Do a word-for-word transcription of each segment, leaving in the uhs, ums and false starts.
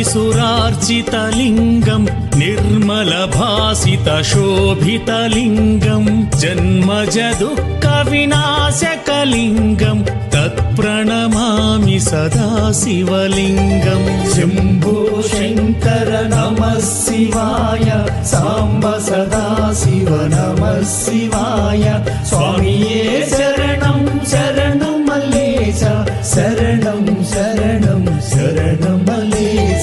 సురార్చితలింగం నిర్మలభాసితశోభితలింగం జన్మజ దుఃఖ వినాశకలింగం తత్ప్రణమామి సదా శివలింగం. శంభో శంకర నమః శివాయ, సాంబ సదా శివ నమః శివాయ. స్వామియే శరణం శరణం మల్లేశ, శరణం శరణం శరణం మల్లేశ.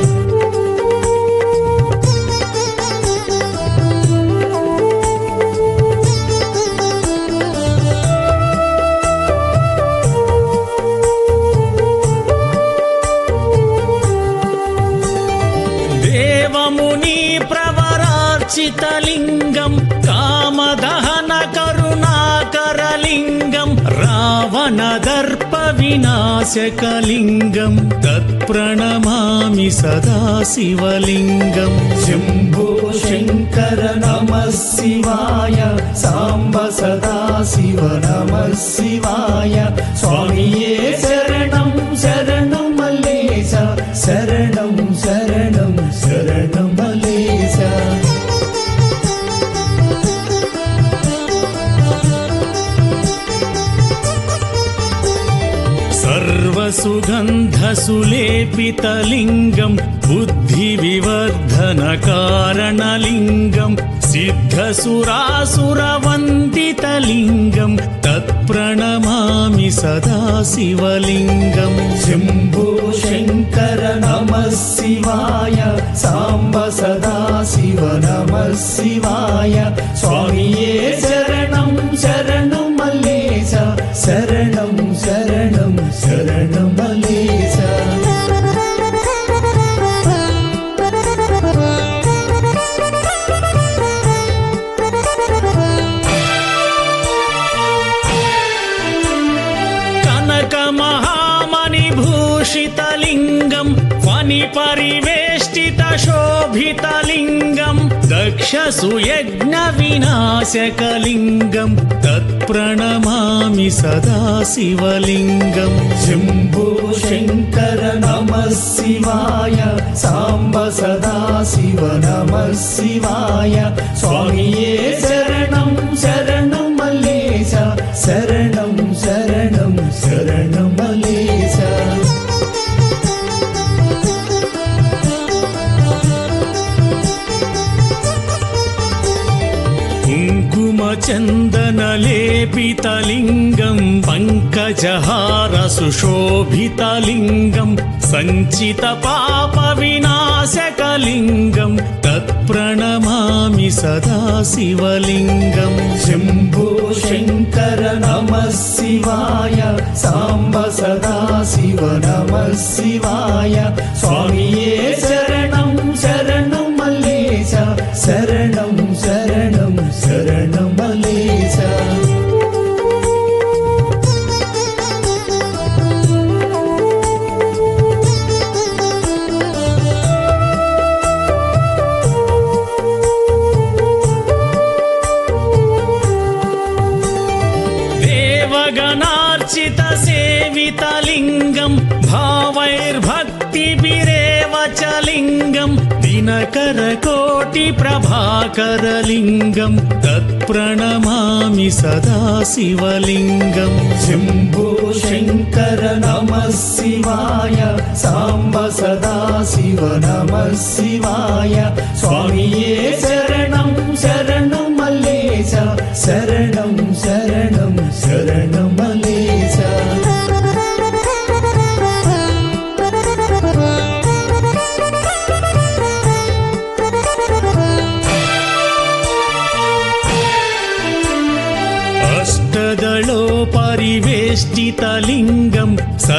దేవముని ప్రవరార్చితలింగం కామదహన కరుణాకరలింగం రావణ దర్ప వినాశకలింగం తత్ప్రణమామి సదా శివలింగం. శంభో శంకర నమః శివాయ, సాంబ సదా శివ నమః శివాయ. స్వామియే శరణం శరణం మల్లేశ, శరణం శరణం శరణం మల్లేశ. సర్వసుగంధసులేపితలింగం బుద్ధివివర్ధనకారణలింగం సిద్ధసురాసురవందితలింగం తత్ప్రణమామి సదా శివలింగం. శంభో శంకర నమః శివాయ, సాంబ సదా శివ నమః శివాయ. స్వామియే శరణం శరణం మల్లేశ, శరణం శరణం శరణం మల్లేశ. భూషితలింగం ఫణి పరివేష్టిత శోభితలింగం దక్షసుయజ్ఞ వినాశకలింగం తత్ప్రణమామి సదా శివలింగం. శంభో శంకర నమః శివాయ, సాంబ సదా శివ నమః శివాయ. స్వామియే శరణం శరణం మల్లేశ, శరణం శరణం శరణం మల్లేశ. కుంకుమచందనలేపితలింగం పంకజహార సుశోభితలింగం సంచిత పాప వినాశకలింగం తత్ప్రణమామి సదా శివలింగం. శంభో శంకర నమః శివాయ, సాంబ సదా శివ నమః శివాయ. స్వామియే శరణం శరణం మల్లేశ, శరణం శరణం శరణం మల్లేశ. దేవగణార్చిత సేవితలింగం భావైర్భక్తిభిరేవ చ లింగం దినకర కోటి ప్రభాకరలింగం తత్ప్రణమామి సదా శివలింగం. శంభో శంకర నమః శివాయ, సాంబ సదా శివ నమః శివాయ. స్వామియే శరణం శరణం మల్లేశ, శరణం శరణం శరణం మల్లేశ. పరివేష్టితలింగం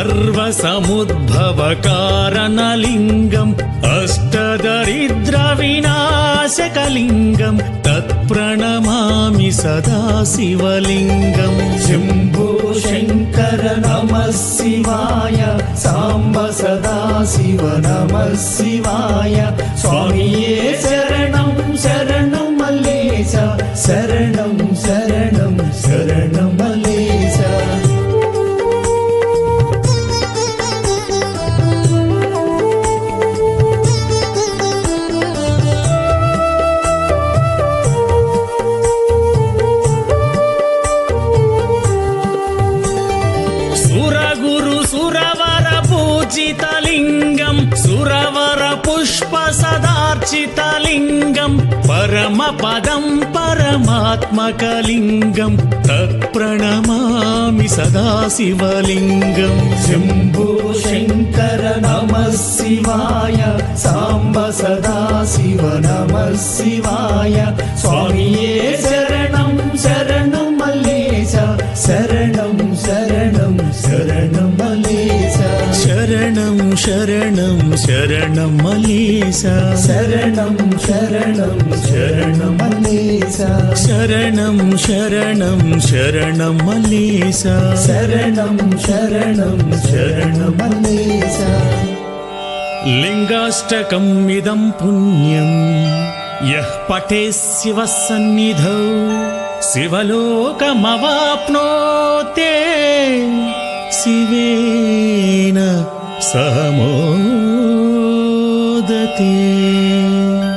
సర్వసముద్భవకారణలింగం అష్టదరిద్ర వినాశకలింగం తత్ప్రణమామి సదా శివలింగం. శంభో శంకర నమః శివాయ, సాంబ సదా శివ నమః శివాయ. స్వామియే శరణం శరణం మల్లేశ, శరణం శరణం శరణం మల్లేశ. పుష్ప సదార్చితలింగం పరమపదం పరమాత్మకలింగం తత్ప్రణమామి సదాశివలింగం శంభో శంకర నమః శివాయ సాంబ సదాశివ నమః శివాయ స్వామియే శరణం శరణం మల్లేశ శరణం శరణం శరణం మల్లేశ శరణం శరణం శరణం మల్లేశ శరణం శరణం శరణం మల్లేశ శరణం శరణం శరణం మల్లేశ శరణం శరణం శరణం మల్లేశ లింగాష్టకం ఇదం పుణ్యం యః పఠే శివ సన్నిధౌ శివలోకమవాప్నోతే శివేన సహ మోదతే